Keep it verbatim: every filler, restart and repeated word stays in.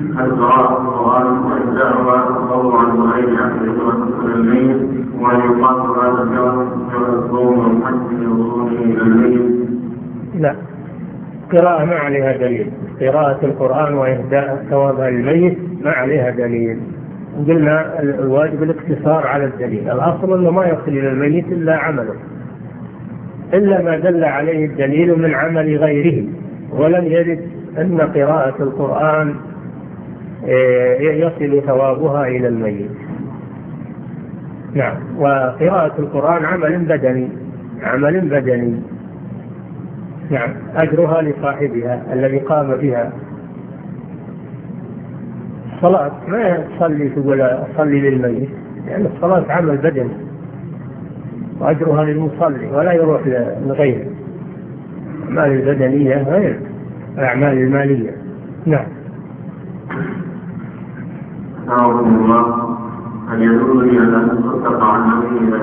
هل قراءة القرآن وإنزالها تطوعا وغير عقل المسلمين وأن يقاس هذا الصوم والحج لوصوله إلى الميت؟ لا، قراءة ما عليها دليل. قراءة القرآن وإهداء ثوابها للميت ما عليها دليل. قلنا الواجب الاقتصار على الدليل. الأصل أنه ما يصل إلى الميت إلا عمله، إلا ما دل عليه الدليل من عمل غيره. ولم يرد أن قراءة القرآن يصل ثوابها إلى الميت. نعم، وقراءة القرآن عمل بدني، عمل بدني. نعم، أجرها لصاحبها الذي قام بها. الصلاة ما تصلي تقول أصلي للميت، لأن يعني الصلاة عمل بدني وأجرها للمصلي ولا يروح لغيره. الأعمال البدنية غير الأعمال المالية. نعم. الله هل يدل لي أن تصدق عن